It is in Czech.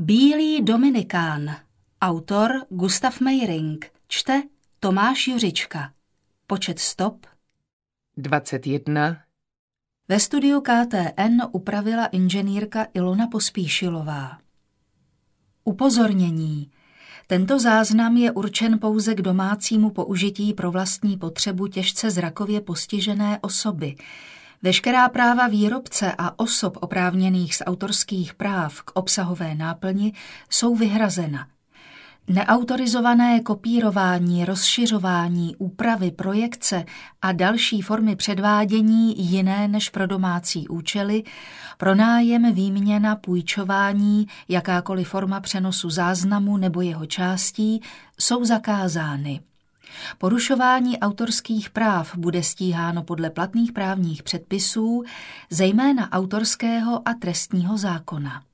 Bílý Dominikán. Autor Gustav Meyring. Čte Tomáš Juřička. Počet stop 21. Ve studiu KTN upravila inženýrka Ilona Pospíšilová. Upozornění. Tento záznam je určen pouze k domácímu použití pro vlastní potřebu těžce zrakově postižené osoby. Veškerá práva výrobce a osob oprávněných z autorských práv k obsahové náplni jsou vyhrazena. Neautorizované kopírování, rozšiřování, úpravy, projekce a další formy předvádění jiné než pro domácí účely, pronájem, výměna, půjčování, jakákoliv forma přenosu záznamu nebo jeho částí jsou zakázány. Porušování autorských práv bude stíháno podle platných právních předpisů, zejména autorského a trestního zákona.